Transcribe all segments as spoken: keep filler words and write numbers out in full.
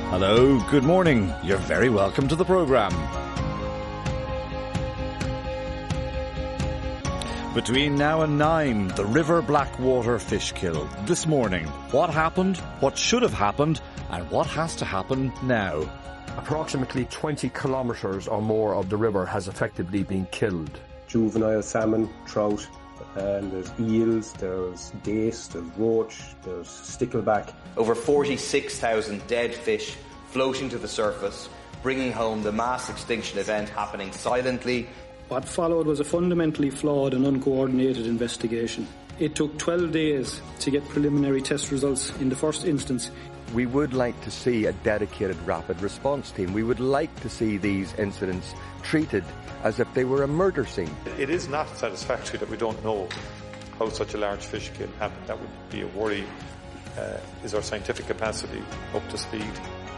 Hello, good morning. You're very welcome to the programme. Between now and nine, the River Blackwater fish kill. This morning, what happened, what should have happened, and what has to happen now. Approximately twenty kilometres or more of the river has effectively been killed. Juvenile salmon, trout, and there's eels, there's dace, there's roach, there's stickleback. Over forty-six thousand dead fish floating to the surface, bringing home the mass extinction event happening silently. What followed was a fundamentally flawed and uncoordinated investigation. It took twelve days to get preliminary test results in the first instance. We would like to see a dedicated rapid response team. We would like to see these incidents treated as if they were a murder scene. It is not satisfactory that we don't know how such a large fish kill happened. That would be a worry. Uh, is our scientific capacity up to speed?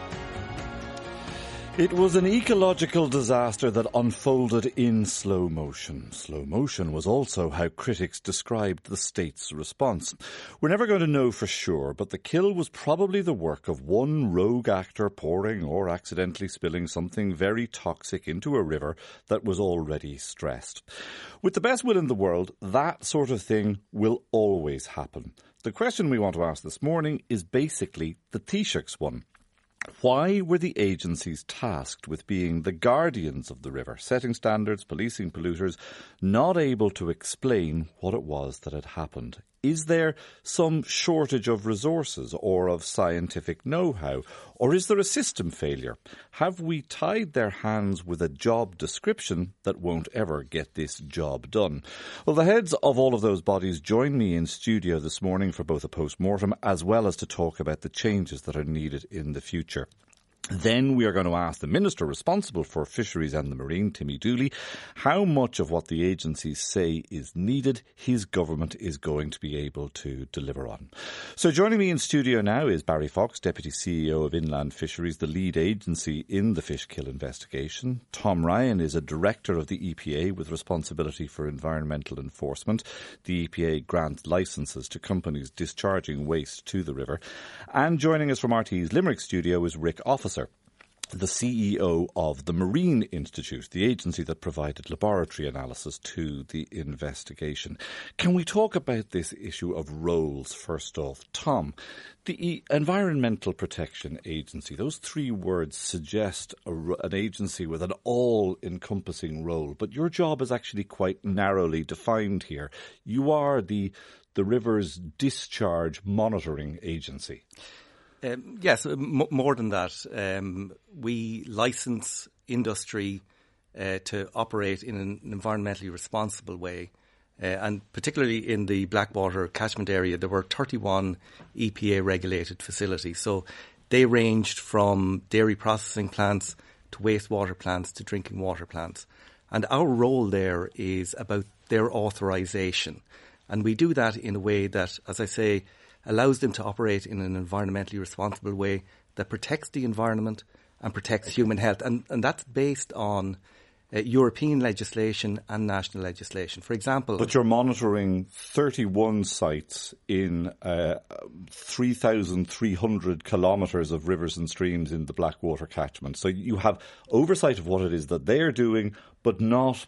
It was an ecological disaster that unfolded in slow motion. Slow motion was also how critics described the state's response. We're never going to know for sure, but the kill was probably the work of one rogue actor pouring or accidentally spilling something very toxic into a river that was already stressed. With the best will in the world, that sort of thing will always happen. The question we want to ask this morning is basically the Taoiseach's one. Why were the agencies tasked with being the guardians of the river, setting standards, policing polluters, not able to explain what it was that had happened? Is there some shortage of resources or of scientific know-how? Or is there a system failure? Have we tied their hands with a job description that won't ever get this job done? Well, the heads of all of those bodies join me in studio this morning for both a post-mortem as well as to talk about the changes that are needed in the future. Then we are going to ask the Minister responsible for Fisheries and the Marine, Timmy Dooley, how much of what the agencies say is needed his government is going to be able to deliver on. So joining me in studio now is Barry Fox, Deputy C E O of Inland Fisheries, the lead agency in the fish kill investigation. Tom Ryan is a director of the E P A with responsibility for environmental enforcement. The E P A grants licences to companies discharging waste to the river. And joining us from R T E's Limerick studio is Rick Officer, the C E O of the Marine Institute, the agency that provided laboratory analysis to the investigation. Can we talk about this issue of roles first off? Tom, the e- Environmental Protection Agency, those three words suggest a, an agency with an all-encompassing role, but your job is actually quite narrowly defined here. You are the, the river's discharge monitoring agency. Um, yes, m- more than that. Um, we license industry uh, to operate in an environmentally responsible way. Uh, and particularly in the Blackwater catchment area, there were thirty-one E P A-regulated facilities. So they ranged from dairy processing plants to wastewater plants to drinking water plants. And our role there is about their authorisation. And we do that in a way that, as I say, allows them to operate in an environmentally responsible way that protects the environment and protects human health. And, and that's based on uh, European legislation and national legislation. For example... But you're monitoring thirty-one sites in uh, three thousand three hundred kilometres of rivers and streams in the Blackwater catchment. So you have oversight of what it is that they're doing, but not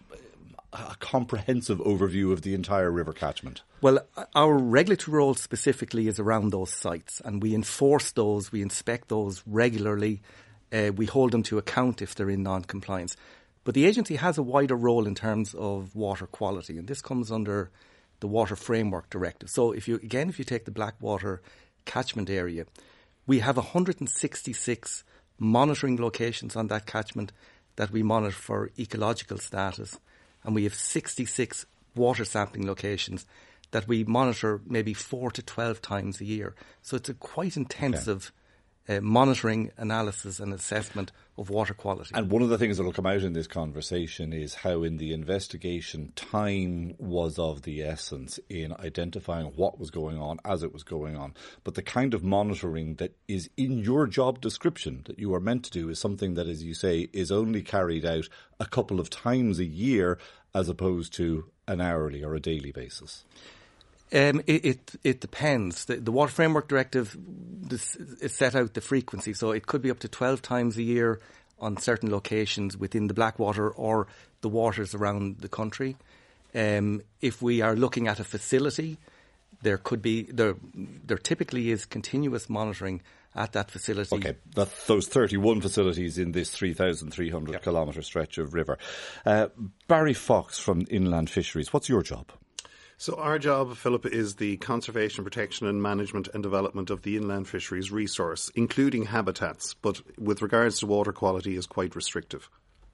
a comprehensive overview of the entire river catchment. Well, our regulatory role specifically is around those sites, and we enforce those, we inspect those regularly, uh, we hold them to account if they're in non-compliance. But the agency has a wider role in terms of water quality, and this comes under the Water Framework Directive. So if you again, if you take the Blackwater catchment area, we have one hundred sixty-six monitoring locations on that catchment that we monitor for ecological status, and we have sixty-six water sampling locations that we monitor maybe four to twelve times a year. So it's a quite intensive okay. uh, monitoring, analysis and assessment of water quality. And one of the things that will come out in this conversation is how in the investigation time was of the essence in identifying what was going on as it was going on. But the kind of monitoring that is in your job description that you are meant to do is something that, as you say, is only carried out a couple of times a year as opposed to an hourly or a daily basis. Um, it, it it depends. The, the Water Framework Directive this, it set out the frequency, so it could be up to twelve times a year on certain locations within the Blackwater or the waters around the country. Um, if we are looking at a facility, there could be there there typically is continuous monitoring at that facility. Okay, that, those thirty-one facilities in this three thousand three hundred yep. kilometre stretch of river. Uh, Barry Fox from Inland Fisheries, what's your job? So our job, Philip, is the conservation, protection and management and development of the inland fisheries resource, including habitats, but with regards to water quality is quite restrictive.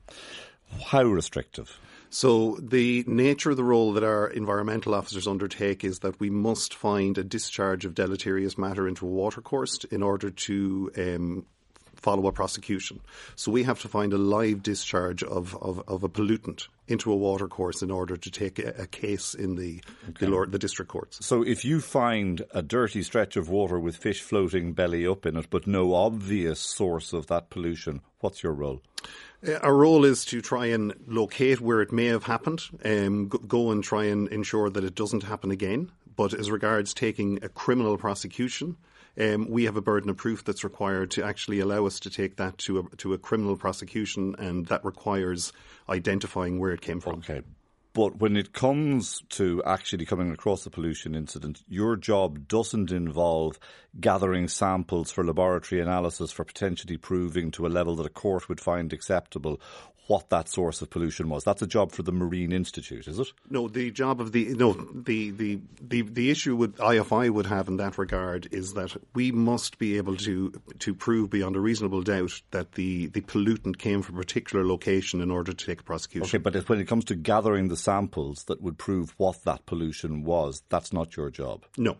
How restrictive? So the nature of the role that our environmental officers undertake is that we must find a discharge of deleterious matter into a watercourse in order to um, follow a prosecution. So we have to find a live discharge of, of, of a pollutant into a watercourse in order to take a, a case in the, okay. the, the district courts. So if you find a dirty stretch of water with fish floating belly up in it, but no obvious source of that pollution, what's your role? Our role is to try and locate where it may have happened, um, go and try and ensure that it doesn't happen again. But as regards taking a criminal prosecution, um, we have a burden of proof that's required to actually allow us to take that to a, to a criminal prosecution, and that requires identifying where it came from. Okay. But when it comes to actually coming across a pollution incident, your job doesn't involve gathering samples for laboratory analysis for potentially proving to a level that a court would find acceptable what that source of pollution was. That's a job for the Marine Institute, is it? No, the job of the no the the the, the issue with I F I would have in that regard is that we must be able to to prove beyond a reasonable doubt that the, the pollutant came from a particular location in order to take a prosecution. Okay, but if, when it comes to gathering the samples that would prove what that pollution was, that's not your job? No.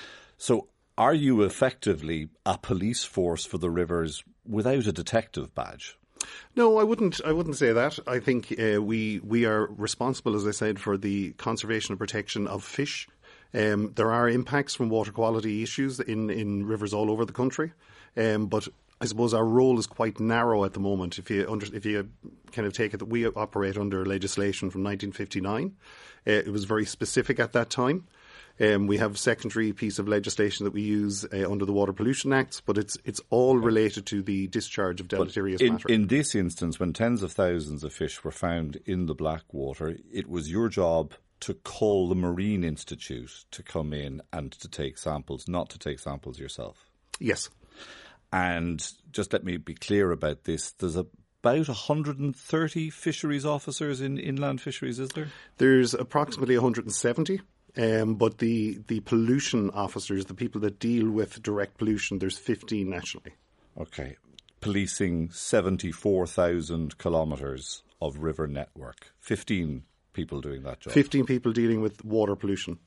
So are you effectively a police force for the rivers without a detective badge? No, I wouldn't. I wouldn't say that. I think uh, we we are responsible, as I said, for the conservation and protection of fish. Um, there are impacts from water quality issues in, in rivers all over the country, um, but I suppose our role is quite narrow at the moment. If you under, if you kind of take it that we operate under legislation from nineteen fifty-nine, uh, it was very specific at that time. Um, we have a secondary piece of legislation that we use uh, under the Water Pollution Acts, but it's it's all related to the discharge of deleterious in, matter. In this instance, when tens of thousands of fish were found in the Blackwater, it was your job to call the Marine Institute to come in and to take samples, not to take samples yourself. Yes. And just let me be clear about this. There's a about one hundred thirty fisheries officers in inland fisheries, is there? There's approximately one hundred seventy. Um, but the, the pollution officers, the people that deal with direct pollution, there's fifteen nationally. Okay. Policing seventy-four thousand kilometres of river network. fifteen people doing that job. fifteen people dealing with water pollution.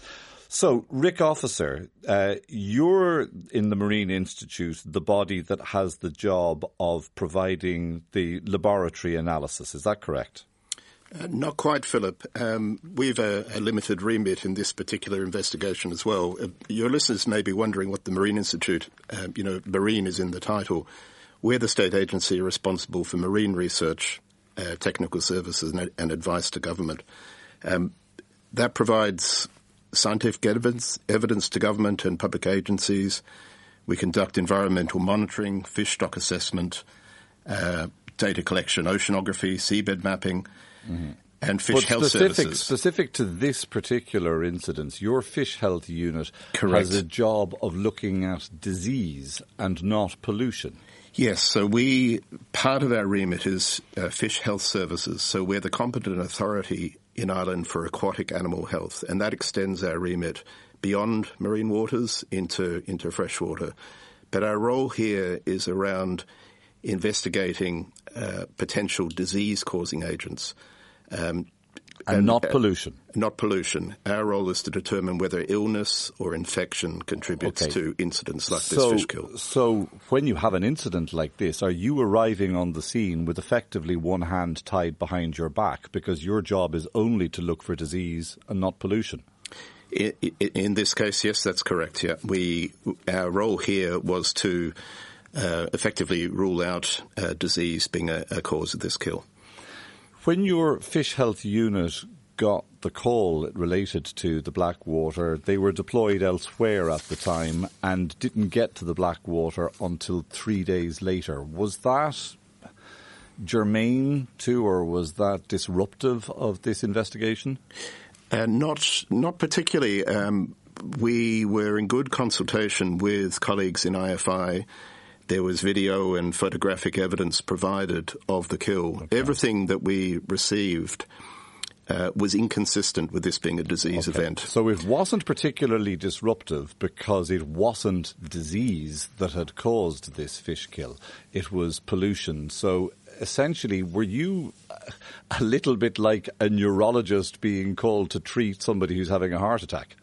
So, Rick Officer, uh, you're in the Marine Institute, the body that has the job of providing the laboratory analysis. Is that correct? Uh, not quite, Philip. Um, we've a, a limited remit in this particular investigation as well. Uh, your listeners may be wondering what the Marine Institute, uh, you know, Marine is in the title. We're the state agency responsible for marine research, uh, technical services and, and advice to government. Um, that provides scientific evidence, evidence to government and public agencies. We conduct environmental monitoring, fish stock assessment, uh, data collection, oceanography, seabed mapping, mm-hmm. and fish but health specific, services. Specific to this particular incident, your fish health unit Correct. has a job of looking at disease and not pollution. Yes, so we, part of our remit is uh, fish health services. So we're the competent authority in Ireland for aquatic animal health, and that extends our remit beyond marine waters into, into freshwater. But our role here is around investigating uh, potential disease-causing agents. Um, and, and not uh, pollution. Not pollution. Our role is to determine whether illness or infection contributes okay. to incidents like so, this fish kill. So when you have an incident like this, are you arriving on the scene with effectively one hand tied behind your back because your job is only to look for disease and not pollution? In, in this case, yes, that's correct. Yeah, we our role here was to uh, effectively rule out uh, disease being a, a cause of this kill. When your fish health unit got the call related to the Blackwater, they were deployed elsewhere at the time and didn't get to the Blackwater until three days later. Was that germane to, or was that disruptive of this investigation? Uh, not, not particularly. Um, we were in good consultation with colleagues in I F I. There was video and photographic evidence provided of the kill. Okay. Everything that we received uh, was inconsistent with this being a disease okay. event. So it wasn't particularly disruptive because it wasn't disease that had caused this fish kill. It was pollution. So essentially, were you a little bit like a neurologist being called to treat somebody who's having a heart attack?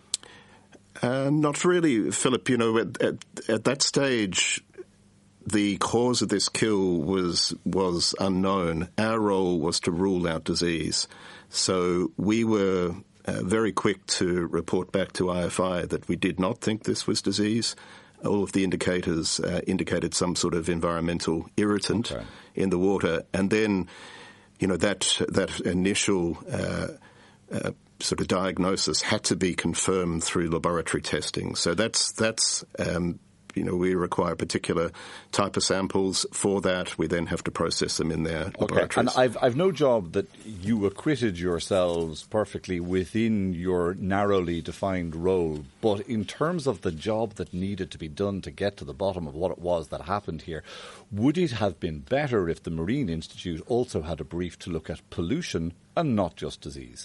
Uh, not really, Philip. You know, at, at, at that stage, the cause of this kill was was unknown. Our role was to rule out disease. So we were uh, very quick to report back to I F I that we did not think this was disease. All of the indicators uh, indicated some sort of environmental irritant okay. in the water. And then, you know, that, that initial uh, uh, sort of diagnosis had to be confirmed through laboratory testing. So that's, that's um, you know, we require a particular type of samples for that. We then have to process them in their okay. laboratories. And I've, I've no job that you acquitted yourselves perfectly within your narrowly defined role, but in terms of the job that needed to be done to get to the bottom of what it was that happened here, would it have been better if the Marine Institute also had a brief to look at pollution and not just disease?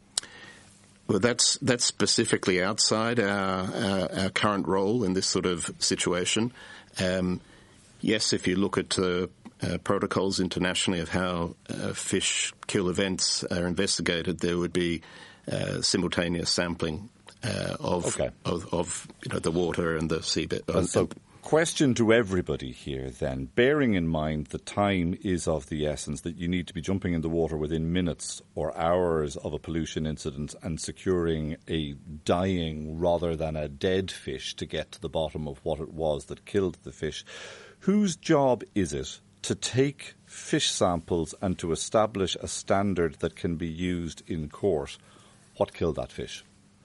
Well, that's that's specifically outside our, our, our current role in this sort of situation. Um, yes, if you look at uh, uh, protocols internationally of how uh, fish kill events are investigated, there would be uh, simultaneous sampling uh, of, okay. of of you know the water and the seabed. Uh, so, question to everybody here then, bearing in mind that time is of the essence, that you need to be jumping in the water within minutes or hours of a pollution incident and securing a dying rather than a dead fish to get to the bottom of what it was that killed the fish. Whose job is it to take fish samples and to establish a standard that can be used in court? What killed that fish?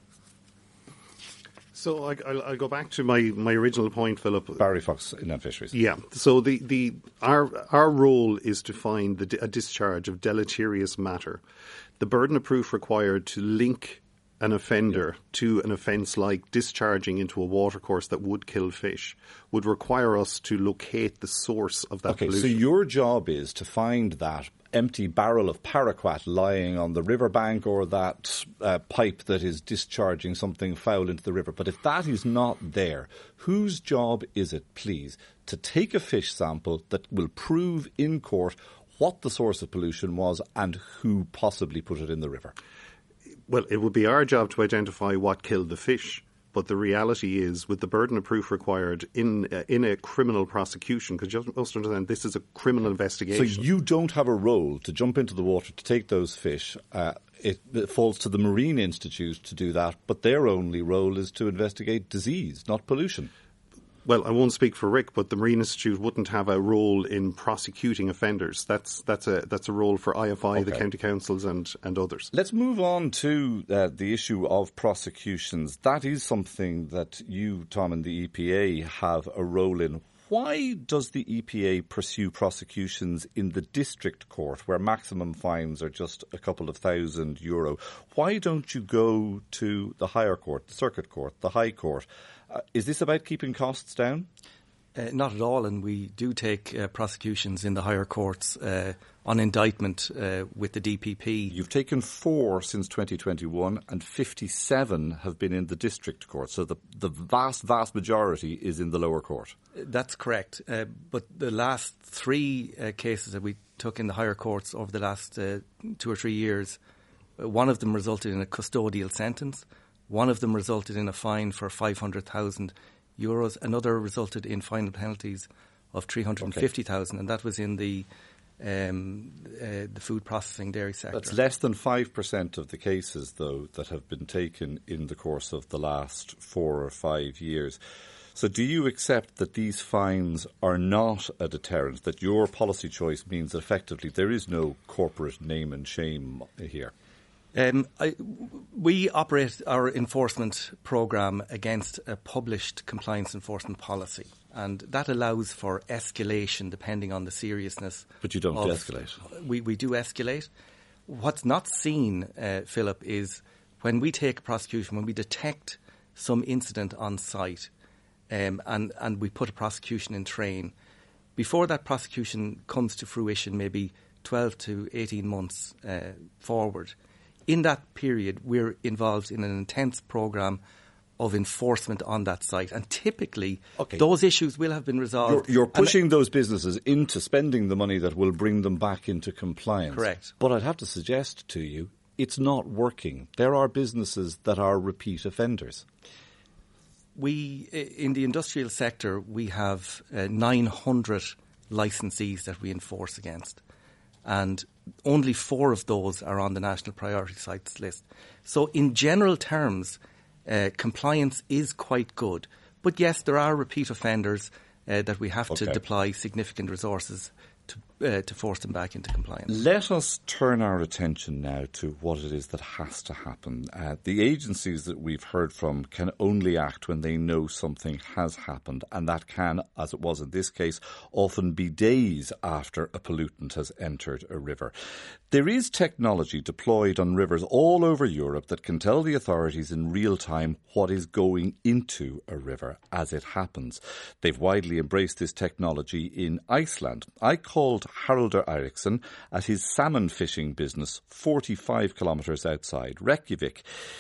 So I, I'll, I'll go back to my, my original point, Philip. Barry Fox, Inland Fisheries. Yeah. So the, the our our role is to find the, a discharge of deleterious matter. The burden of proof required to link an offender yeah. to an offence like discharging into a watercourse that would kill fish would require us to locate the source of that okay, pollution. So your job is to find that empty barrel of paraquat lying on the riverbank or that uh, pipe that is discharging something foul into the river. But if that is not there, whose job is it, please, to take a fish sample that will prove in court what the source of pollution was and who possibly put it in the river? Well, it would be our job to identify what killed the fish. But the reality is, with the burden of proof required in uh, in a criminal prosecution, because you must understand this is a criminal investigation. So you don't have a role to jump into the water to take those fish. Uh, it, it falls to the Marine Institute to do that, but their only role is to investigate disease, not pollution. Well, I won't speak for Rick, but the Marine Institute wouldn't have a role in prosecuting offenders. That's that's a that's a role for I F I, okay. the county councils, and, and others. Let's move on to uh, the issue of prosecutions. That is something that you, Tom, and the E P A have a role in. Why does the E P A pursue prosecutions in the district court, where maximum fines are just a couple of thousand euro? Why don't you go to the higher court, the circuit court, the high court? Uh, is this about keeping costs down? Uh, not at all, and we do take uh, prosecutions in the higher courts uh, on indictment uh, with the D P P. You've taken four since twenty twenty-one and fifty-seven have been in the district court, so the, the vast, vast majority is in the lower court. That's correct, uh, but the last three uh, cases that we took in the higher courts over the last uh, two or three years, uh, one of them resulted in a custodial sentence, one of them resulted in a fine for five hundred thousand euros, another resulted in final penalties of three hundred fifty thousand, okay. and that was in the um, uh, the food processing dairy sector. That's less than five percent of the cases, though, that have been taken in the course of the last four or five years. So do you accept that these fines are not a deterrent, that your policy choice means that effectively there is no corporate name and shame here? Um, I, we operate our enforcement programme against a published compliance enforcement policy, and that allows for escalation depending on the seriousness. But you don't of, escalate. We, we do escalate. What's not seen, uh, Philip, is when we take a prosecution, when we detect some incident on site um, and, and we put a prosecution in train, before that prosecution comes to fruition, maybe twelve to eighteen months uh, forward, in that period, we're involved in an intense programme of enforcement on that site. And typically, okay. those issues will have been resolved. You're, you're pushing those businesses into spending the money that will bring them back into compliance. Correct. But I'd have to suggest to you, it's not working. There are businesses that are repeat offenders. We, in the industrial sector, we have uh, nine hundred licensees that we enforce against. And only four of those are on the National Priority Sites list. So in general terms, uh, compliance is quite good. But yes, there are repeat offenders uh, that we have okay. to deploy significant resources to uh, to force them back into compliance. Let us turn our attention now to what it is that has to happen. Uh, the agencies that we've heard from can only act when they know something has happened, and that can, as it was in this case, often be days after a pollutant has entered a river. There is technology deployed on rivers all over Europe that can tell the authorities in real time what is going into a river as it happens. They've widely embraced this technology in Iceland. I called Haraldur Eiríksson at his salmon fishing business forty-five kilometres outside Reykjavik.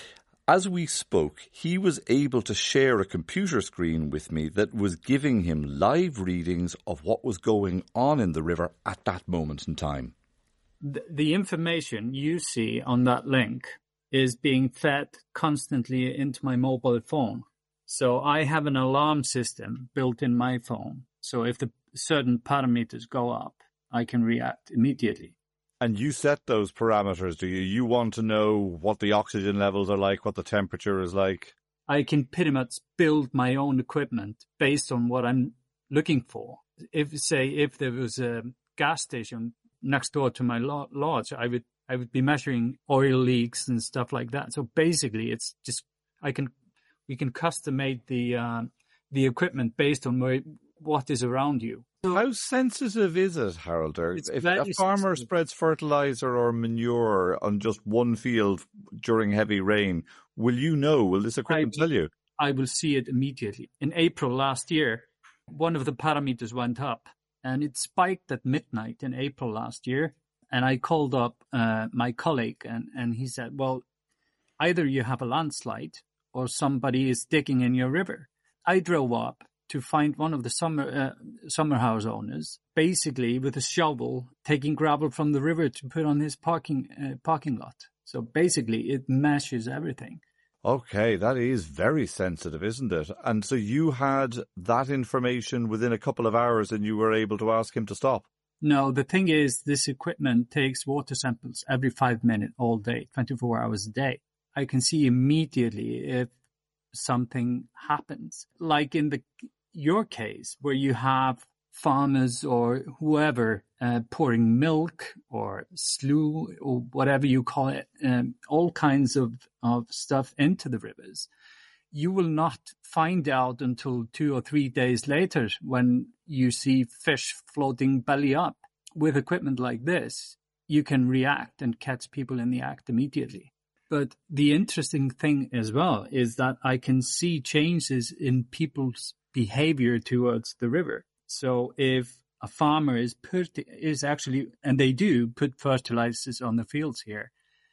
As we spoke, he was able to share a computer screen with me that was giving him live readings of what was going on in the river at that moment in time. The, the information you see on that link is being fed constantly into my mobile phone. So I have an alarm system built in my phone. So if the certain parameters go up, I can react immediately. And you set those parameters, do you? You want to know what the oxygen levels are like, what the temperature is like? I can pretty much build my own equipment based on what I'm looking for. If, say, if there was a gas station next door to my lodge, I would I would be measuring oil leaks and stuff like that. So basically, it's just I can we can custom make the uh, the equipment based on where, what is around you. So how sensitive is it, Haraldur? If a farmer sensitive. spreads fertilizer or manure on just one field during heavy rain, will you know? Will this equipment I, tell you? I will see it immediately. In April last year, one of the parameters went up, and it spiked at midnight in April last year. And I called up uh, my colleague, and, and he said, well, either you have a landslide or somebody is digging in your river. I drove up to find one of the summer uh, summer house owners, basically with a shovel, taking gravel from the river to put on his parking uh, parking lot. So basically, it measures everything. Okay, that is very sensitive, isn't it? And so you had that information within a couple of hours and you were able to ask him to stop? No, the thing is, this equipment takes water samples every five minutes all day, twenty-four hours a day. I can see immediately if something happens. Like in the your case, where you have farmers or whoever uh, pouring milk or slough or whatever you call it, um, all kinds of, of stuff into the rivers, you will not find out until two or three days later when you see fish floating belly up. With equipment like this, you can react and catch people in the act immediately. But the interesting thing as well is that I can see changes in people's behavior towards the river. So if a farmer is put, is actually, and they do put fertilizers on the fields here,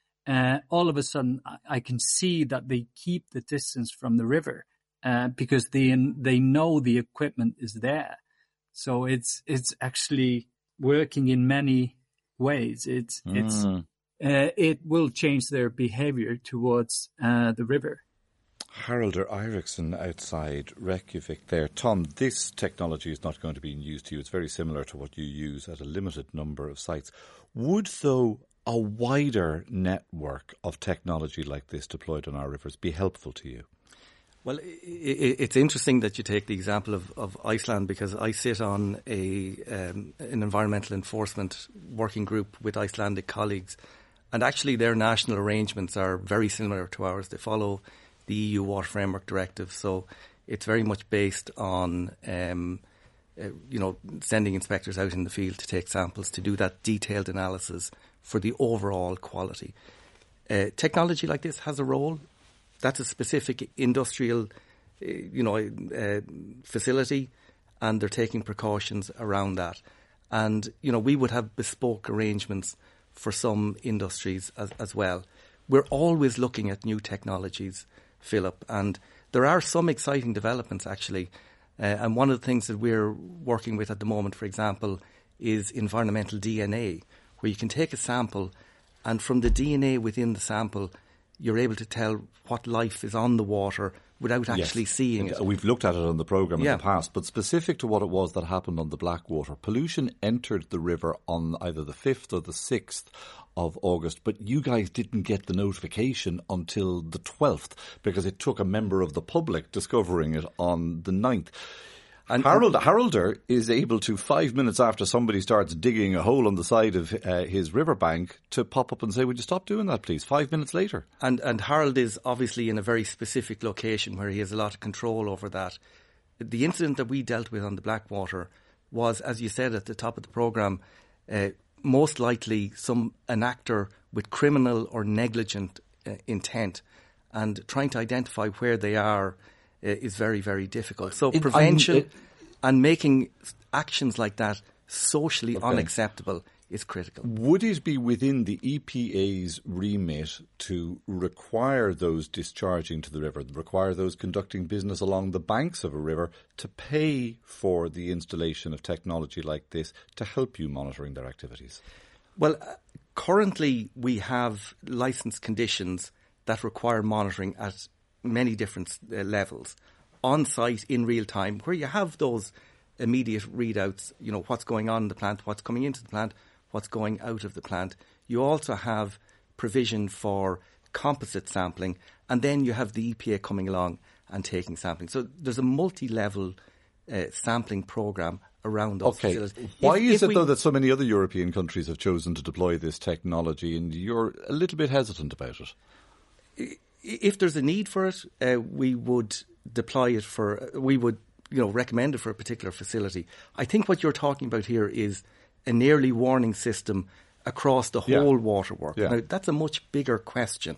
uh, all of a sudden I can see that they keep the distance from the river uh, because they they know the equipment is there. So it's it's actually working in many ways. It's mm. it's uh, it will change their behavior towards uh, the river. Haraldur Eiríksson outside Reykjavik there. Tom, this technology is not going to be used to you. It's very similar to what you use at a limited number of sites. Would, though, a wider network of technology like this deployed on our rivers be helpful to you? Well, it's interesting that you take the example of, of Iceland, because I sit on a um, an environmental enforcement working group with Icelandic colleagues, And actually their national arrangements are very similar to ours. They follow the E U Water Framework Directive, so it's very much based on um, uh, you know, sending inspectors out in the field to take samples to do that detailed analysis for the overall quality. Uh, technology like this has a role. That's a specific industrial uh, you know, uh, facility, and they're taking precautions around that. And, you know, we would have bespoke arrangements for some industries as, as well. We're always looking at new technologies, Philip, and there are some exciting developments actually. Uh, and one of the things that we're working with at the moment, for example, is environmental D N A, where you can take a sample and from the D N A within the sample, you're able to tell what life is on the water without actually yes. seeing it. We've looked at it on the programme yeah. in the past, but specific to what it was that happened on the Blackwater, pollution entered the river on either the fifth or the sixth of August, but you guys didn't get the notification until the twelfth because it took a member of the public discovering it on the ninth. And Harold Harolder is able to, five minutes after somebody starts digging a hole on the side of uh, his riverbank, to pop up and say, would you stop doing that, please? Five minutes later. And and Harold is obviously in a very specific location where he has a lot of control over that. The incident that we dealt with on the Blackwater was, as you said at the top of the programme, uh, most likely some an actor with criminal or negligent uh, intent, and trying to identify where they are is very, very difficult. So it, prevention it, and making actions like that socially okay. unacceptable is critical. Would it be within the E P A's remit to require those discharging to the river, require those conducting business along the banks of a river to pay for the installation of technology like this to help you monitoring their activities? Well, uh, currently we have licence conditions that require monitoring at many different uh, levels, on site in real time, where you have those immediate readouts, you know, what's going on in the plant, what's coming into the plant, what's going out of the plant. You also have provision for composite sampling, and then you have the E P A coming along and taking sampling. So there's a multi-level uh, sampling programme around those okay. facilities. Why if, is if it, we, though, that so many other European countries have chosen to deploy this technology and you're a little bit hesitant about it? If there's a need for it, uh, we would deploy it for, uh, we would, you know, recommend it for a particular facility. I think what you're talking about here is an early warning system across the yeah. whole waterwork. Yeah. Now, that's a much bigger question.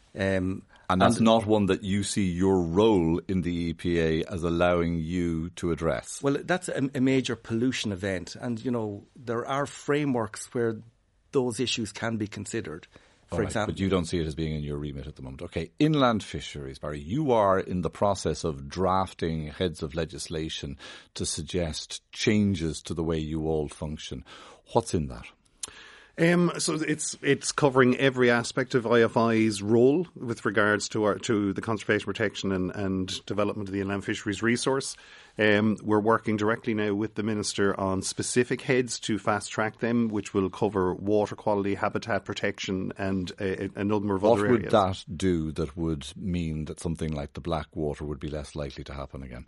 Um, and that's and, not one that you see your role in the E P A as allowing you to address. Well, that's a, a major pollution event. And, you know, there are frameworks where those issues can be considered. For right, example. But you don't see it as being in your remit at the moment. Okay, inland fisheries, Barry, you are in the process of drafting heads of legislation to suggest changes to the way you all function. What's in that? Um, so it's it's covering every aspect of I F I's role with regards to our, to the conservation, protection and, and development of the inland fisheries resource. Um, we're working directly now with the Minister on specific heads to fast track them, which will cover water quality, habitat protection and a, a number of what other areas. areas. What would that do that would mean that something like the Blackwater would be less likely to happen again?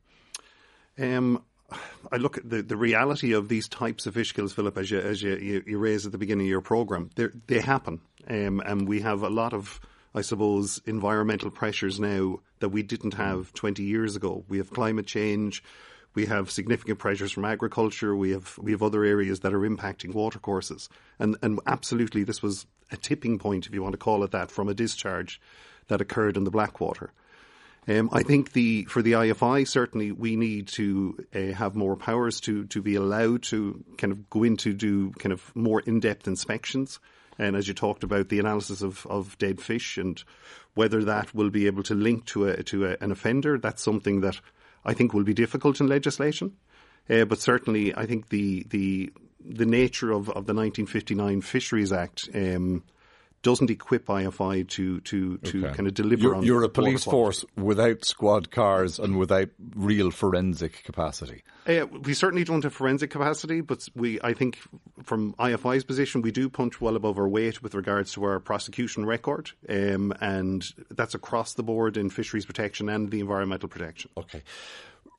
Um, I look at the, the reality of these types of fish kills, Philip, as you as you, you, you raised at the beginning of your programme. They happen, um, and we have a lot of, I suppose, environmental pressures now that we didn't have twenty years ago. We have climate change, we have significant pressures from agriculture, we have we have other areas that are impacting watercourses, and and absolutely this was a tipping point, if you want to call it that, from a discharge that occurred in the Blackwater. Um, I think the for the I F I, certainly we need to uh, have more powers to, to be allowed to kind of go in to do kind of more in-depth inspections. And as you talked about, the analysis of, of dead fish and whether that will be able to link to a, to a, an offender, that's something that I think will be difficult in legislation. Uh, but certainly I think the the the nature of, of the nineteen fifty-nine Fisheries Act um doesn't equip I F I to to, to okay. kind of deliver you're, on You're a police force without squad cars and without real forensic capacity. Uh, we certainly don't have forensic capacity, but we, I think from I F I's position, we do punch well above our weight with regards to our prosecution record, um, and that's across the board in fisheries protection and the environmental protection. Okay.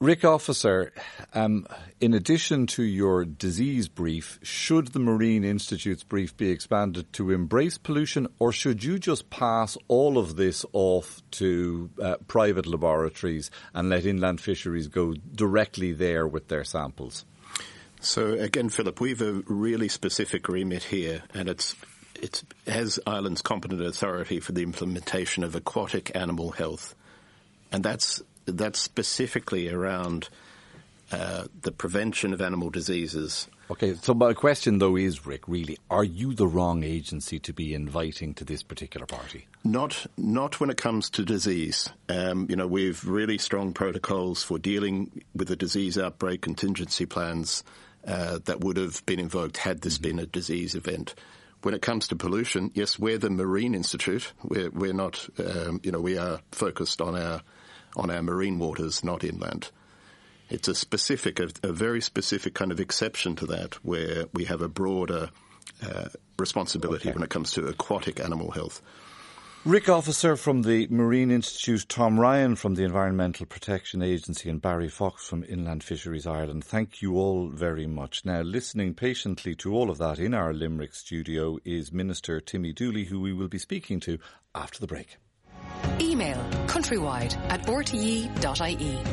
Rick Officer, um, in addition to your disease brief, should the Marine Institute's brief be expanded to embrace pollution, or should you just pass all of this off to uh, private laboratories and let inland fisheries go directly there with their samples? So again, Philip, we have a really specific remit here, and it's it has Ireland's competent authority for the implementation of aquatic animal health, and that's that's specifically around uh, the prevention of animal diseases. Okay, so my question, though, is, Rick, really, are you the wrong agency to be inviting to this particular party? Not not when it comes to disease. Um, you know, we have really strong protocols for dealing with a disease outbreak, contingency plans uh, that would have been invoked had this mm-hmm. been a disease event. When it comes to pollution, yes, we're the Marine Institute. We're, we're not, um, you know, we are focused on our on our marine waters, not inland. It's a specific, a, a very specific kind of exception to that, where we have a broader uh, responsibility okay. when it comes to aquatic animal health. Rick Officer from the Marine Institute, Tom Ryan from the Environmental Protection Agency, and Barry Fox from Inland Fisheries Ireland, thank you all very much. Now, listening patiently to all of that in our Limerick studio is Minister Timmy Dooley, who we will be speaking to after the break. Email countrywide at r t e dot i e.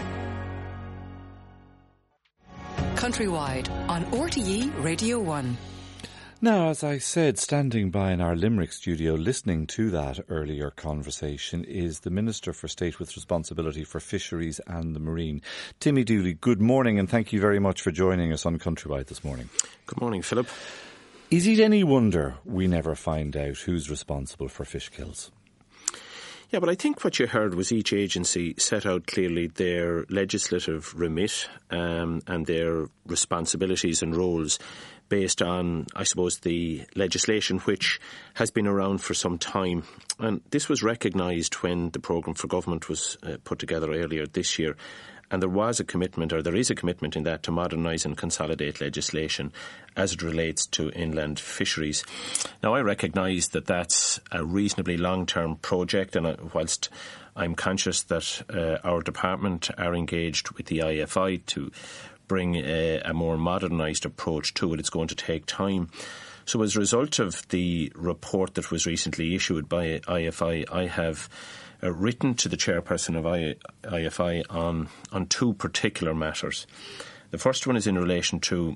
Countrywide on R T E Radio one. Now, as I said, standing by in our Limerick studio listening to that earlier conversation is the Minister for State with responsibility for fisheries and the marine. Timmy Dooley, good morning, and thank you very much for joining us on Countrywide this morning. Good morning, Philip. Is it any wonder we never find out who's responsible for fish kills? Yeah, but I think what you heard was each agency set out clearly their legislative remit um, and their responsibilities and roles based on, I suppose, the legislation which has been around for some time. And this was recognised when the programme for government was uh, put together earlier this year. And there was a commitment, or there is a commitment in that, to modernise and consolidate legislation as it relates to inland fisheries. Now, I recognise that that's a reasonably long-term project, and whilst I'm conscious that uh, our department are engaged with the I F I to bring a, a more modernised approach to it, it's going to take time. So as a result of the report that was recently issued by I F I, I have Uh, written to the chairperson of I F I on, on two particular matters. The first one is in relation to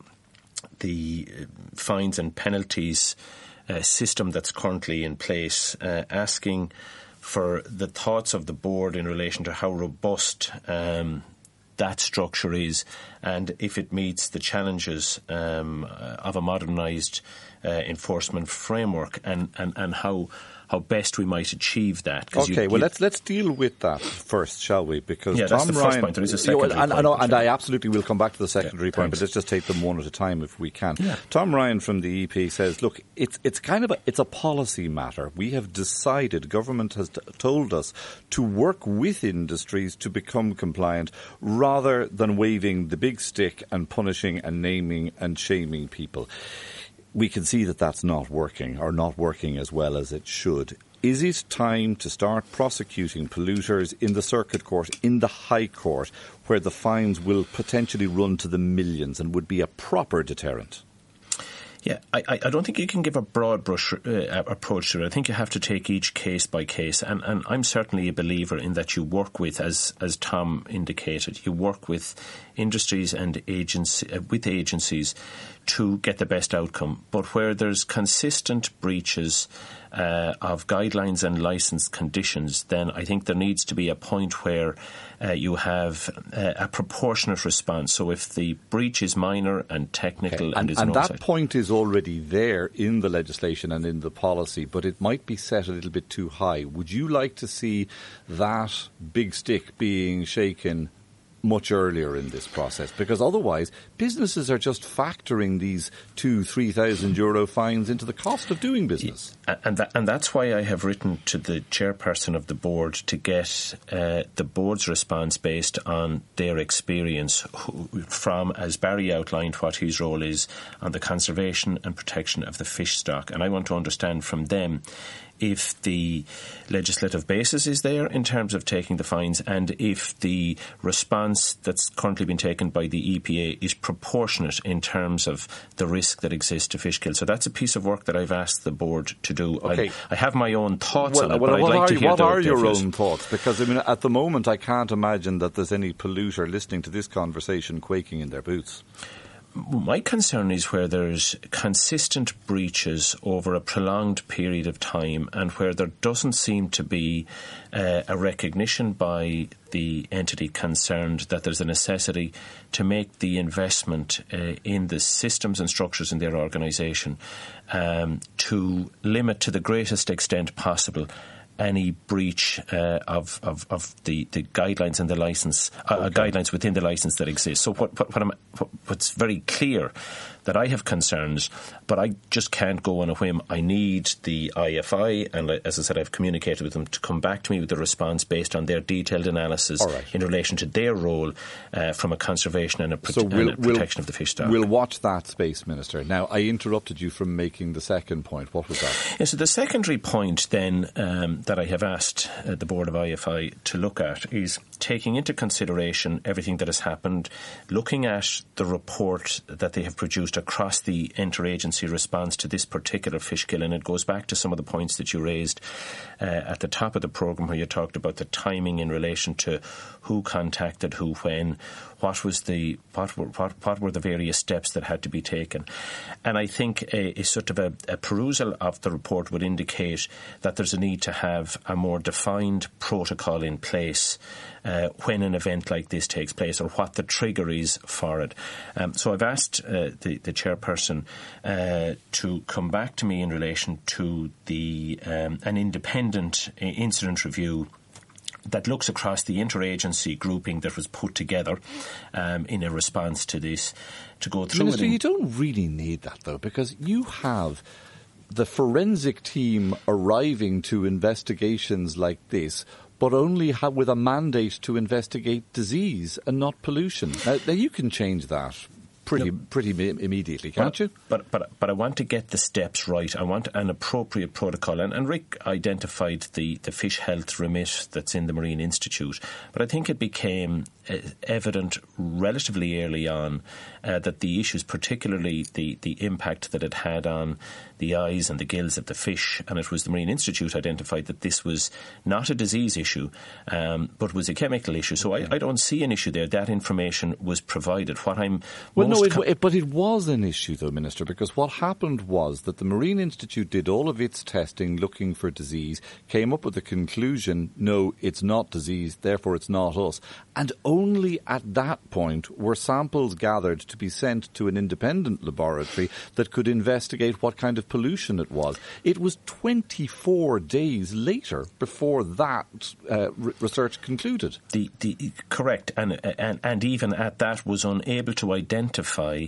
the fines and penalties uh, system that's currently in place, uh, asking for the thoughts of the board in relation to how robust um, that structure is and if it meets the challenges um, of a modernised uh, enforcement framework, and, and, and how how best we might achieve that. Okay, you, well, you, let's let's deal with that first, shall we? Because yeah, Tom that's the Ryan, first point. There is a secondary you know, and, point. I know, and I absolutely will come back to the secondary yeah, point, but let's just take them one at a time if we can. Yeah. Tom Ryan from the E P says, look, it's it's kind of a, it's a policy matter. We have decided, government has t- told us to work with industries to become compliant rather than waving the big stick and punishing and naming and shaming people. We can see that that's not working, or not working as well as it should. Is it time to start prosecuting polluters in the Circuit Court, in the High Court, where the fines will potentially run to the millions and would be a proper deterrent? Yeah, I, I don't think you can give a broad brush uh, approach to it. I think you have to take each case by case, and, and I'm certainly a believer in that you work with, as as Tom indicated, you work with industries and agency, uh, with agencies to get the best outcome. But where there's consistent breaches uh, of guidelines and licence conditions, then I think there needs to be a point where uh, you have uh, a proportionate response. So if the breach is minor and technical okay. and, and is and an that oversight, point is already there in the legislation and in the policy, but it might be set a little bit too high. Would you like to see that big stick being shaken much earlier in this process? Because otherwise, businesses are just factoring these two, three thousand euro fines into the cost of doing business. And that, and that's why I have written to the chairperson of the board to get uh, the board's response based on their experience who, from, as Barry outlined, what his role is on the conservation and protection of the fish stock. And I want to understand from them if the legislative basis is there in terms of taking the fines, and if the response that's currently been taken by the E P A is proportionate in terms of the risk that exists to fish kill. So that's a piece of work that I've asked the board to do. Okay. I, I have my own thoughts well, on it, well, but I'd what like are, to hear what the, are the your views. own thoughts? Because I mean, at the moment, I can't imagine that there's any polluter listening to this conversation quaking in their boots. My concern is where there's consistent breaches over a prolonged period of time, and where there doesn't seem to be uh, a recognition by the entity concerned that there's a necessity to make the investment uh, in the systems and structures in their organisation um, to limit to the greatest extent possible any breach uh, of, of, of the, the guidelines and the licence, uh, okay. guidelines within the licence that exists. So what, what, what I'm, what, what's very clear that I have concerns, but I just can't go on a whim. I need the I F I, and as I said, I've communicated with them to come back to me with a response based on their detailed analysis right. in relation to their role uh, from a conservation and a, prote- so we'll, and a protection we'll, of the fish stock. We'll watch that space, Minister. Now, I interrupted you from making the second point. What was that? Yeah, so the secondary point then um, that I have asked uh, the Board of I F I to look at is taking into consideration everything that has happened, looking at the report that they have produced across the interagency response to this particular fish kill, and it goes back to some of the points that you raised uh, at the top of the programme, where you talked about the timing in relation to who contacted who when, what was the what were, what, what were the various steps that had to be taken. And I think a, a sort of a, a perusal of the report would indicate that there's a need to have a more defined protocol in place uh, when an event like this takes place, or what the trigger is for it. Um, so I've asked uh, the, the chairperson uh, to come back to me in relation to the um, an independent uh, incident review that looks across the interagency grouping that was put together um, in a response to this, to go through Minister, it. In- you don't really need that, though, because you have the forensic team arriving to investigations like this, but only ha- with a mandate to investigate disease and not pollution. Now, now you can change that pretty no. pretty immediately, can't but, you? But, but but I want to get the steps right. I want an appropriate protocol. And, and Rick identified the, the fish health remit that's in the Marine Institute. But I think it became uh, evident relatively early on uh, that the issues, particularly the, the impact that it had on the eyes and the gills of the fish, and it was the Marine Institute identified that this was not a disease issue, um, but was a chemical issue. So I, I don't see an issue there. That information was provided. What I'm well, no, it, it, but it was an issue, though, Minister, because what happened was that the Marine Institute did all of its testing looking for disease, came up with the conclusion, no, it's not disease, therefore it's not us. And only at that point were samples gathered to be sent to an independent laboratory that could investigate what kind of pollution it was. It was twenty-four days later before that uh, re- research concluded. The, the, correct, and, and, and even at that was unable to identify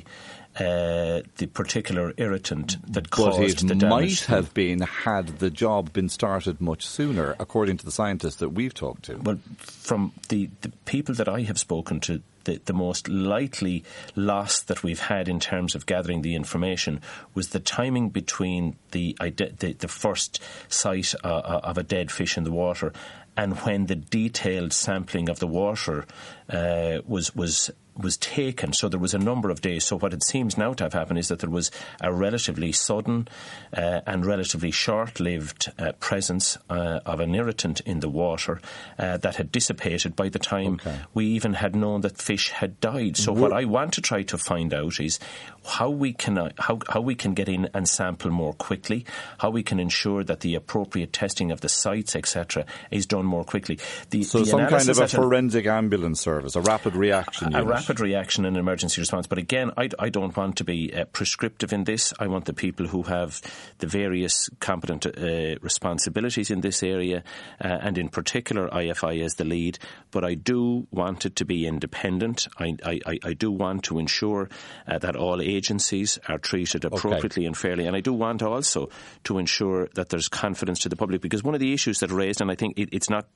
Uh, the particular irritant that caused the damage. But it might have been had the job been started much sooner, according to the scientists that we've talked to. Well, from the, the people that I have spoken to, the, the most likely loss that we've had in terms of gathering the information was the timing between the the, the first sight uh, of a dead fish in the water and when the detailed sampling of the water uh, was was was taken. So there was a number of days. So what it seems now to have happened is that there was a relatively sudden uh, and relatively short-lived uh, presence uh, of an irritant in the water uh, that had dissipated by the time okay. we even had known that fish had died. So We're what I want to try to find out is how we can uh, how how we can get in and sample more quickly, how we can ensure that the appropriate testing of the sites, et cetera, is done more quickly. The, so the some kind of a forensic ambulance service, a rapid reaction a, unit. A rapid reaction and emergency response. But again, I, I don't want to be uh, prescriptive in this. I want the people who have the various competent uh, responsibilities in this area, uh, and in particular I F I as the lead. But I do want it to be independent. I, I, I do want to ensure uh, that all agencies are treated appropriately okay. and fairly. And I do want also to ensure that there's confidence to the public, because one of the issues that are raised, and I think it, it's not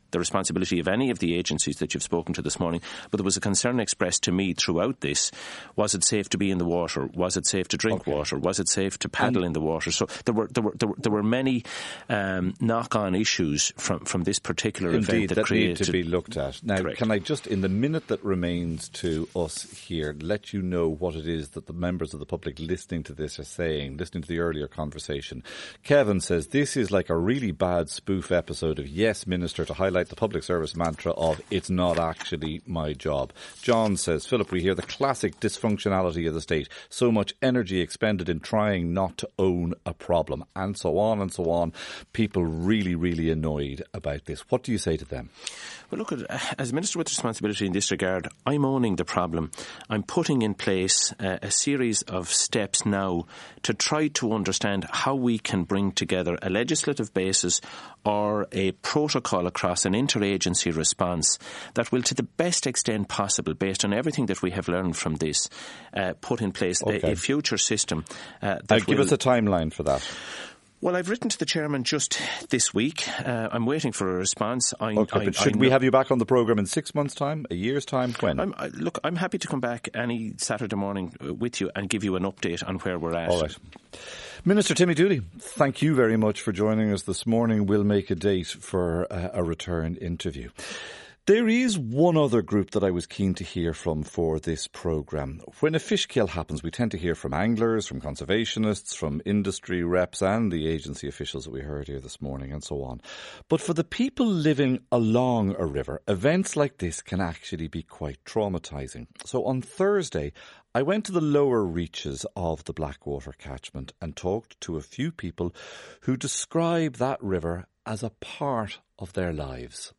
the responsibility of any of the agencies that you've spoken to this morning, but there was a concern expressed to me throughout this. Was it safe to be in the water? Was it safe to drink okay. water? Was it safe to paddle and in the water? So there were there were there were, there were many um, knock-on issues from, from this particular Indeed, event that, that created need to be looked at. Now, Correct. Can I just, in the minute that remains to us here, let you know what it is that the members of the public listening to this are saying, listening to the earlier conversation. Kevin says this is like a really bad spoof episode of Yes Minister to highlight the public service mantra of it's not actually my job. John says, Philip, we hear the classic dysfunctionality of the state, so much energy expended in trying not to own a problem, and so on and so on. People really, really annoyed about this. What do you say to them? Well, look, as Minister with responsibility in this regard, I'm owning the problem. I'm putting in place uh, a series of steps now to try to understand how we can bring together a legislative basis or a protocol across an interagency response that will, to the best extent possible, based on everything that we have learned from this, uh, put in place okay. a, a future system. Uh, that uh, give will, us a timeline for that. Well, I've written to the chairman just this week. Uh, I'm waiting for a response. I, okay, I, but should I we have you back on the programme in six months' time, a year's time, when? I'm, I, look, I'm happy to come back any Saturday morning with you and give you an update on where we're at. All right. Minister Timmy Dooley, thank you very much for joining us this morning. We'll make a date for a, a return interview. There is one other group that I was keen to hear from for this programme. When a fish kill happens, we tend to hear from anglers, from conservationists, from industry reps and the agency officials that we heard here this morning and so on. But for the people living along a river, events like this can actually be quite traumatising. So on Thursday, I went to the lower reaches of the Blackwater catchment and talked to a few people who describe that river as a part of their lives.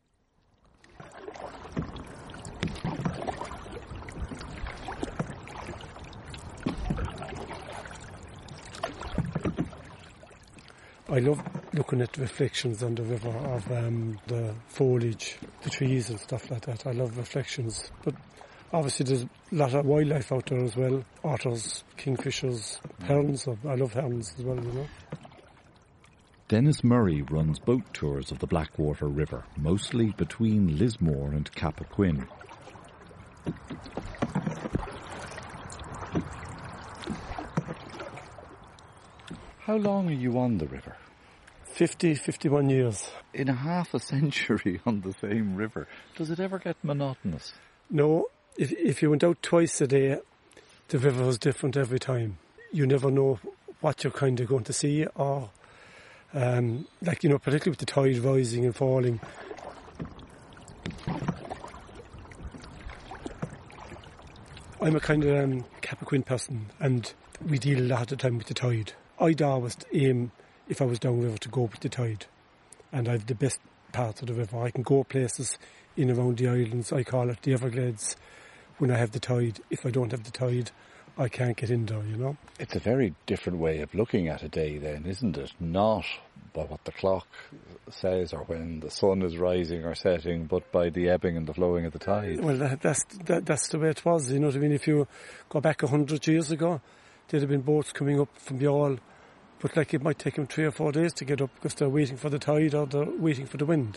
I love looking at the reflections on the river of um, the foliage, the trees and stuff like that. I love reflections. But obviously there's a lot of wildlife out there as well. Otters, kingfishers, herons. I love herons as well, you know. Dennis Murray runs boat tours of the Blackwater River, mostly between Lismore and Cappoquin. How long are you on the river? fifty, fifty-one years. In a half a century on the same river. Does it ever get monotonous? No. If, if you went out twice a day, the river was different every time. You never know what you're kind of going to see, or um, like, you know, particularly with the tide rising and falling. I'm a kind of um, Cappoquin person, and we deal a lot of the time with the tide. I'd always aim, if I was downriver, to go with the tide. And I've the best parts of the river. I can go places in around the islands. I call it the Everglades when I have the tide. If I don't have the tide, I can't get in there, you know. It's a very different way of looking at a day then, isn't it? Not by what the clock says or when the sun is rising or setting, but by the ebbing and the flowing of the tide. Well, that, that's that, that's the way it was, you know what I mean? If you go back a hundred years ago, there'd have been boats coming up from Youghal, but like it might take them three or four days to get up because they're waiting for the tide or they're waiting for the wind.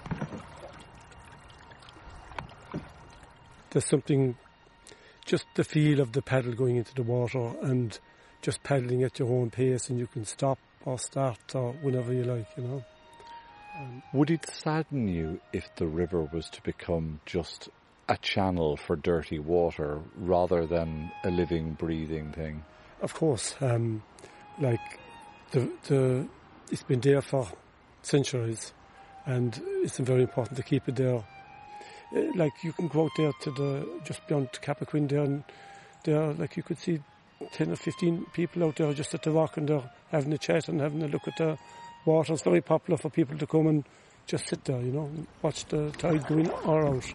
There's something, just the feel of the paddle going into the water and just paddling at your own pace, and you can stop or start or whenever you like, you know. Um, Would it sadden you if the river was to become just a channel for dirty water rather than a living, breathing thing? Of course. Um, like, the the it's been there for centuries, and it's very important to keep it there. Uh, like, you can go out there to the, just beyond Cappoquin there, and there, like, you could see ten or fifteen people out there just at the rock, and they're having a chat and having a look at the water. It's very popular for people to come and just sit there, you know, and watch the tide go in or out.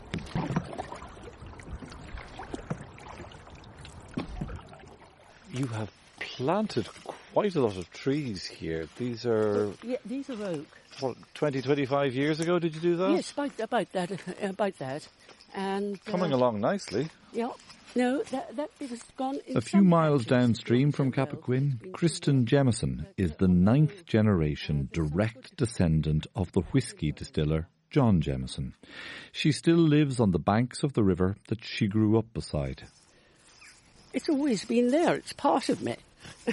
You have planted quite a lot of trees here. These are... Well, yeah, these are oak. What, twenty, twenty-five years ago did you do that? Yes, about, about that. About that. And uh, Coming along nicely. Yeah. No, that, that bit has gone. A few miles downstream from Cappoquin, Kristen Jemison is the ninth generation direct descendant of the whisky distiller John Jemison. She still lives on the banks of the river that she grew up beside. It's always been there. It's part of me.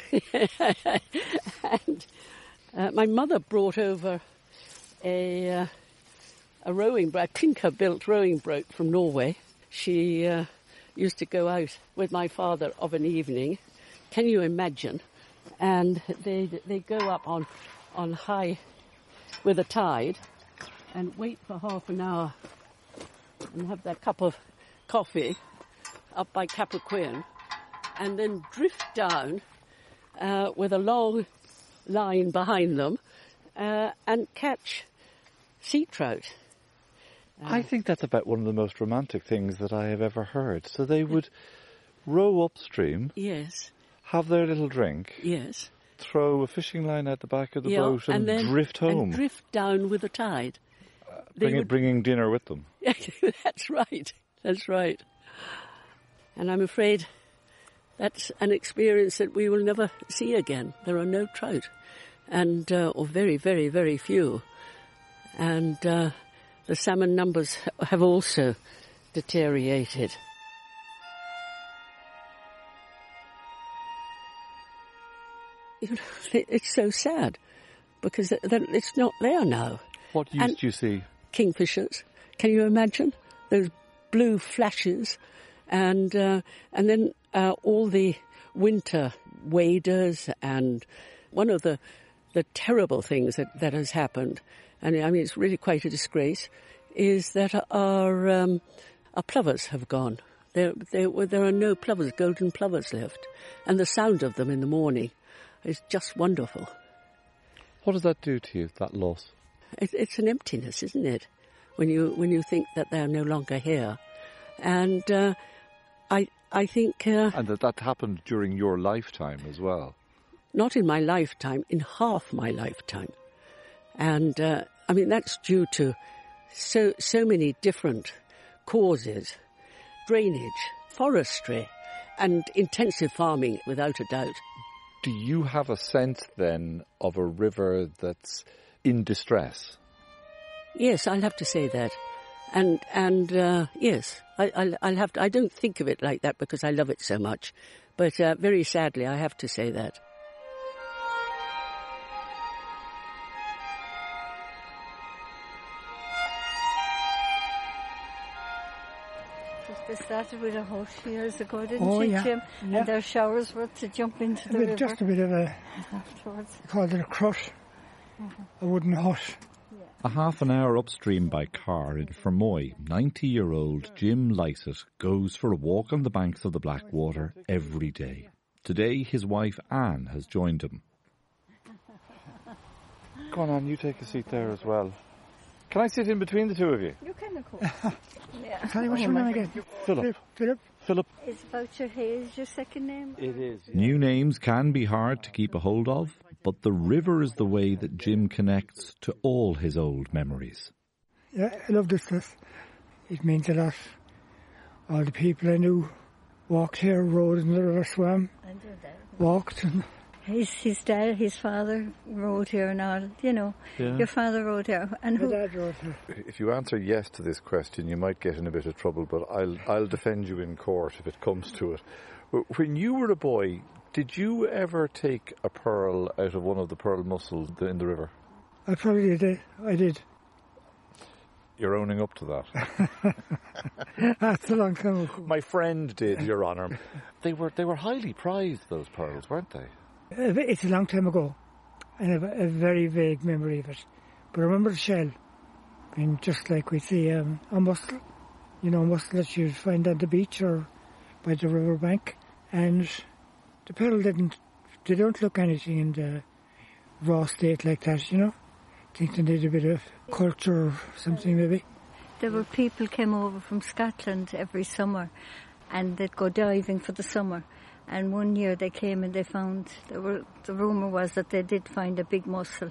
And uh, my mother brought over a uh, a rowing boat, a clinker-built rowing boat from Norway. She uh, used to go out with my father of an evening. Can you imagine? And they they go up on on high with a tide and wait for half an hour and have their cup of coffee up by Cappoquin, and then drift down uh, with a long line behind them uh, and catch sea trout. Uh, I think that's about one of the most romantic things that I have ever heard. So they would row upstream, yes, have their little drink, yes, throw a fishing line out the back of the yeah, boat and, and then, drift home. And drift down with the tide. Uh, bring it, would... Bringing dinner with them. That's right, that's right. And I'm afraid that's an experience that we will never see again. There are no trout, and uh, or very, very, very few. And uh, the salmon numbers have also deteriorated. You know, it's so sad because it's not there now. What used and you see? Kingfishers. Can you imagine those blue flashes? And uh, and then uh, all the winter waders, and one of the the terrible things that, that has happened, and I mean it's really quite a disgrace, is that our um, our plovers have gone. There there there are no plovers, golden plovers left, and the sound of them in the morning is just wonderful. What does that do to you, that loss? It, it's an emptiness, isn't it? When you when you think that they're no longer here, and. Uh, I I think... Uh, and that that happened during your lifetime as well? Not in my lifetime, in half my lifetime. And, uh, I mean, that's due to so so many different causes. Drainage, forestry, and intensive farming, without a doubt. Do you have a sense, then, of a river that's in distress? Yes, I'll have to say that. And, and uh, yes, I, I'll, I'll have to, I don't think of it like that because I love it so much. But uh, very sadly, I have to say that. They started with a horse years ago, didn't oh, you, yeah. Jim? Yeah. And their showers were to jump into the a bit, river. Just a bit of a... Afterwards. They called it a crush. Mm-hmm. A wooden hut. A half an hour upstream by car in Fermoy, ninety-year-old Jim Lysett goes for a walk on the banks of the Blackwater every day. Today, his wife Anne has joined him. Go on, Anne, you take a seat there as well. Can I sit in between the two of you? You can, of course. Yeah. Tell you what's your name again? Philip. Philip. Philip. Is Voucher Hayes your second name? It is. Yeah. New names can be hard to keep a hold of, but the river is the way that Jim connects to all his old memories. Yeah, I love this stuff. It means a lot. All the people I knew walked here, rode in the river, swam, walked. And his, his dad, his father rode here and all, you know. Yeah. Your father rode here. And who? My dad rode here. If you answer yes to this question, you might get in a bit of trouble, but I'll, I'll defend you in court if it comes to it. When you were a boy, did you ever take a pearl out of one of the pearl mussels in the river? I probably did. I did. You're owning up to that. That's a long time ago. My friend did, Your Honour. They were they were highly prized, those pearls, weren't they? It's a long time ago. I have a very vague memory of it. But I remember the shell. I mean, just like we see um, a mussel, you know, a mussel that you'd find on the beach or by the riverbank. And the pearl didn't, they don't look anything in the raw state like that, you know. I think they need a bit of culture or something maybe. There were people came over from Scotland every summer and they'd go diving for the summer. And one year they came and they found, there were, the rumour was that they did find a big mussel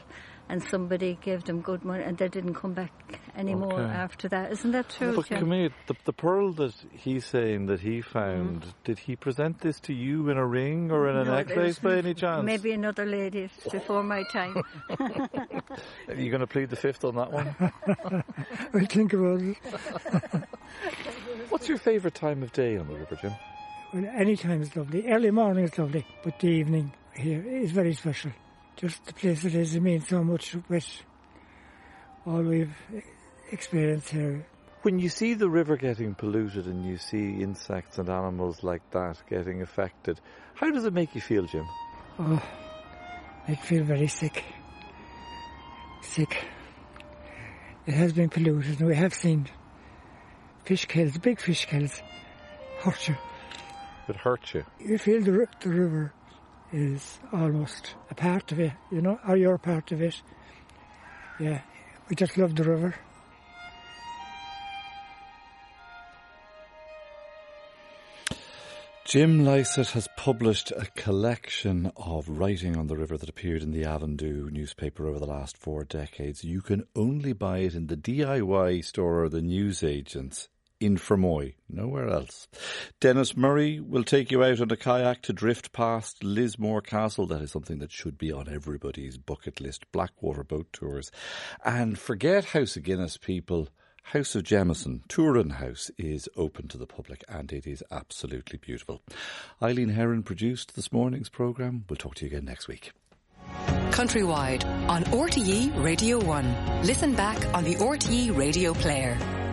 and somebody gave them good money and they didn't come back anymore Okay. after that. Isn't that true, But Jim? Camille, the, the pearl that he's saying that he found, Mm. did he present this to you in a ring or in a No, necklace there's by any chance? Maybe another lady before my time. Are you going to plead the fifth on that one? I'll think about it. What's your favourite time of day on the river, Jim? Well, any time is lovely. Early morning is lovely, but the evening here is very special. Just the place it is, it means so much with all we've experienced here. When you see the river getting polluted and you see insects and animals like that getting affected, how does it make you feel, Jim? Oh, I feel very sick. Sick. It has been polluted, and we have seen fish kills, big fish kills, hurt you. It hurts you. You feel the, ri- the river is almost a part of it, you know, or you're a part of it. Yeah, we just love the river. Jim Lycett has published a collection of writing on the river that appeared in the Avondhu newspaper over the last four decades. You can only buy it in the D I Y store or the newsagents in Fermoy, nowhere else. Dennis Murray will take you out on a kayak to drift past Lismore Castle. That is something that should be on everybody's bucket list. Blackwater boat tours. And forget House of Guinness, people. House of Jemison, Turin House, is open to the public and it is absolutely beautiful. Eileen Herron produced this morning's programme. We'll talk to you again next week. Countrywide on R T E Radio one. Listen back on the R T E Radio Player.